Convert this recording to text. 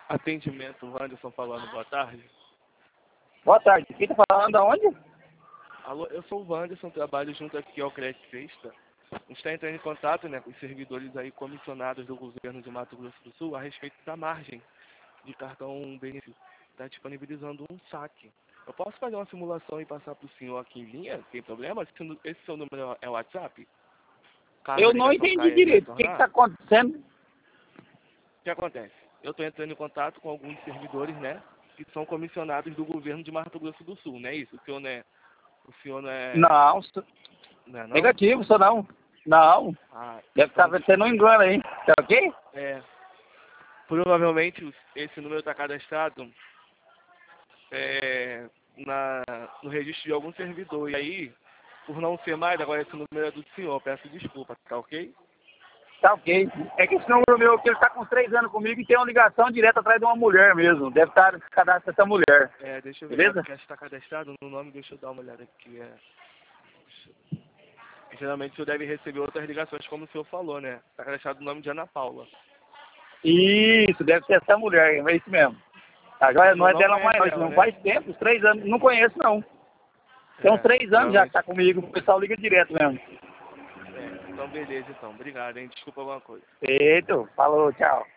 Atendimento, Wanderson falando, boa tarde. Boa tarde. Quem tá falando aonde? Alô, eu sou o Wanderson, trabalho junto aqui ao Cresce Sexta. A gente está entrando em contato, né, com os servidores aí comissionados do governo de Mato Grosso do Sul a respeito da margem de cartão benefício. Está disponibilizando um saque. Eu posso fazer uma simulação e passar para o senhor aqui em linha? Tem problema? Esse seu número é WhatsApp? Caso Eu a não ligação entendi caia e direito. O que retornar, está acontecendo? o que acontece? Eu estou entrando em contato com alguns servidores, né, que são comissionados do governo de Mato Grosso do Sul, não é isso? O senhor não é... O senhor não é... Não, Não é não? negativo, só não. Não. Ah, Deve então, estar tendo um engano aí. Tá ok? provavelmente esse número está cadastrado no registro de algum servidor. E aí, por não ser mais, agora esse número é do senhor. Peço desculpa, tá ok? Tá ok. É que esse número meu, que ele tá com 3 anos comigo e tem uma ligação direta atrás de uma mulher mesmo. Deve estar no cadastro dessa mulher. Deixa eu ver, Beleza? porque está cadastrado no nome, deixa eu dar uma olhada aqui. Geralmente o senhor deve receber outras ligações, como o senhor falou, né? Está cadastrado no nome de Ana Paula. Isso, deve ser essa mulher, é isso mesmo. A joia não é não dela conhece mais, ela, não né? faz tempo, uns 3 anos. Não conheço, não. Tem uns 3 anos já que tá comigo, o pessoal liga direto mesmo. Então beleza, então. Obrigado, hein? Desculpa alguma coisa. Feito. Falou, tchau.